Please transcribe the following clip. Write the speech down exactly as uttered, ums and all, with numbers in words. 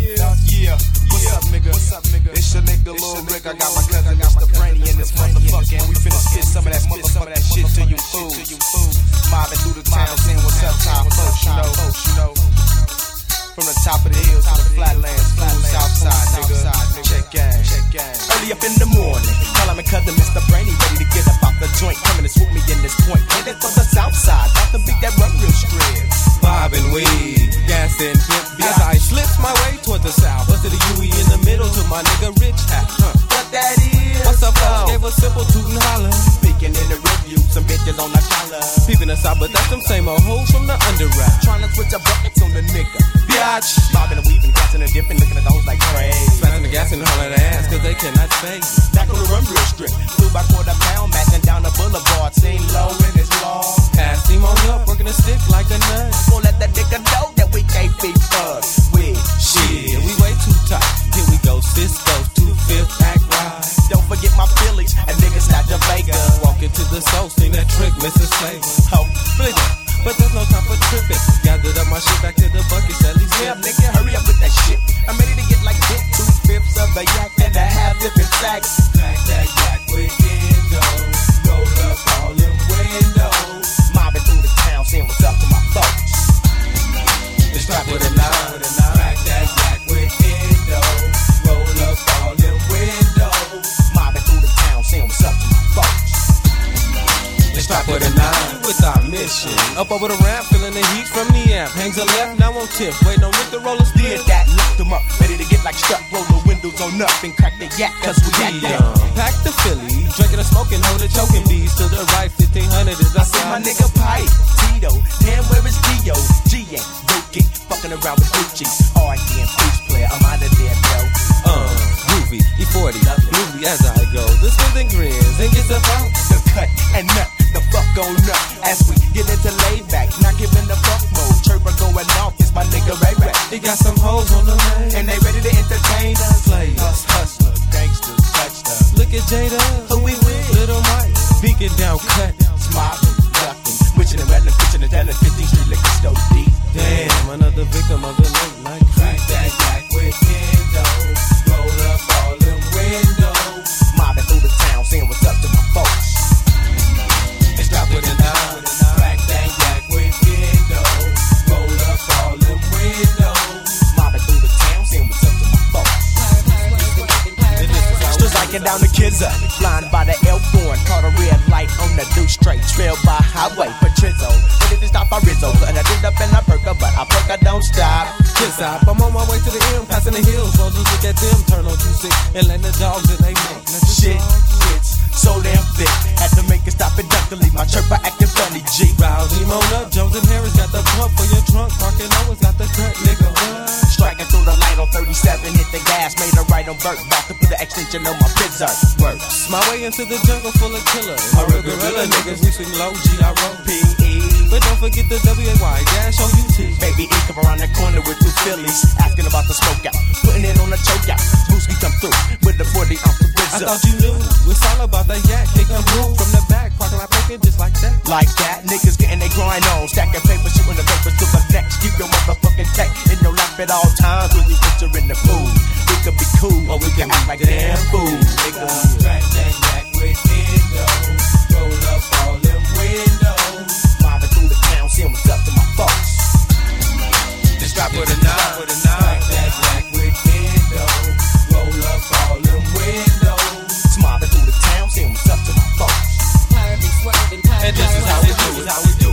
Yeah, what's up, nigga? What's up, nigga? It's your nigga Lil Rick. I got my cousin Mister Brainy in this motherfucker, and we finna spit some of that motherfucking shit to you fools. Mobbing through the town, saying what's up, time folks, you know, you know. From the top of the hills to the flatlands, flat south side, nigga. Check gang, check gang. Early up in the morning, call my cousin Mister Brainy, ready to get up off the joint, coming to swoop me in this point. Headed for the south side, about to beat that run real strip. Bob and weed, gas and dip. As I slips my way toward the south, bust to the U E in the middle to my nigga Rich Hat. Huh. What that is? What's up, folks? Gave a simple toot and holler. Speaking in the review, some bitches on the collar. Peeping us out, but that's them same old hoes from the underground. Trying to switch up buckets on the nigga. Biatch. Bobbing and weaving, gassing and dipping, looking at the hoes like crazy. Smashing the gas and holler the ass, cause they cannot fade. Back on the run real strip, two by quarter pound, matching down the boulevard. Seen low in his law. Pass him on up, working a stick like a nut. Won't let that nigga know that we can't be fucked with. Shit, we way too tight. Here we go, Cisco, two-fifth act right. Don't forget my Phillies, and niggas not Jamaica. Walk into the soul, seen that trick, Missus Slaver. Ho, flip it. But there's no time for tripping. Gathered up my shit back to the buckets, at least. Yeah, nigga, hurry up with that shit. I'm ready to get like this. Two fifths of the yak and a half different sacks. Crack that yak with endo. Roll up all them windows. Mobbing through the town, saying what's up to my folks. It's strap with a nine. Crack that yak with endo. Roll up all them windows. Mobbing through the town, saying what's up to my folks. Let's start with a nine with our mission. Up over the ramp, feeling the heat from the amp. Hangs a left, now on tip. Wait, no Rick the roller Did that, locked them up, ready to get like stuck. Roll the windows on up and crack the yak, cause we yak that. Pack the Philly, drinking and smoking, hold it, choking bees to the right. fifteen hundred is I see my nigga Pipe, Tito, damn where is Dio? G ain't Dookie, fucking around with Gucci. R D and Peace player, I'm out of there, bro. Uh, groovy, E forty, groovy as I go. The spins and grins and gets up out. The cut and nut, the fuck on up. As we get into laid back, not giving the fuck mode. Chirper going off, it's my nigga Ray Ray. He got some hoes on the way, and they ready to entertain us. Players, us hustlers, gangsters, touchdown. Look at Jada, who we with? Little Mike, beaking down cut. Smiling, ducking, witching and rattling, pitching and telling fifteenth Street liquor store deep. Damn, another victim of the late night. Crack that yak with endo. Roll up all them windows. Mobbing through the town, saying what's up to my folks. It's drop with a nine. Crack that yak with endo. Roll up all them windows. Mobbing through the town, saying what's up to my folks. Still liking down the kids up, flying by the Elkhorn. Caught a red light on the deuce straight, trail by highway for Trizzo. Ready to stop by Rizzo, and I did up and I perk up, but I perk I don't stop. Kiss out, I'm on my way to the end, passing the hills. Roll just look at them, turn on two six, and let the dogs that they make. Shit, it's so damn thick. Had to make it stop it duckily. My chirper acting funny, G. Rouse him on up, Jones and Harris got the pump for your trunk. Parking Owens got the cut, nigga. What? Striking through the light on thirty-seven, hit the gas, made a right on Burt. About to put the extension on my Pizza. Works. My way into the jungle full of killers. My real gorilla niggas, we swing low, G I roll P E. But don't forget the W A Y, dash on U T. Baby E come around the corner with two Phillies, asking about the smoke out, putting it on the choke out. Booski come through with the forty ounce of I thought you knew, it's all about that yak. Kick them through from the back, parking lot poking just like that. Like that, niggas getting their grind on, stacking paper, shooting the papers to the next. Keep your motherfucking tech in your lap at all times when you put in the food. We could be cool, or we can act like damn fools, nigga. Crack that yak with endo. Roll up all them windows. Mobbing through the town, seeing what's up to my folks. Just drop with a nine, with a nine. Crack that yak with endo. Roll up all them windows. Mobbing through the town, seeing what's up to my folks. And this is how we do it.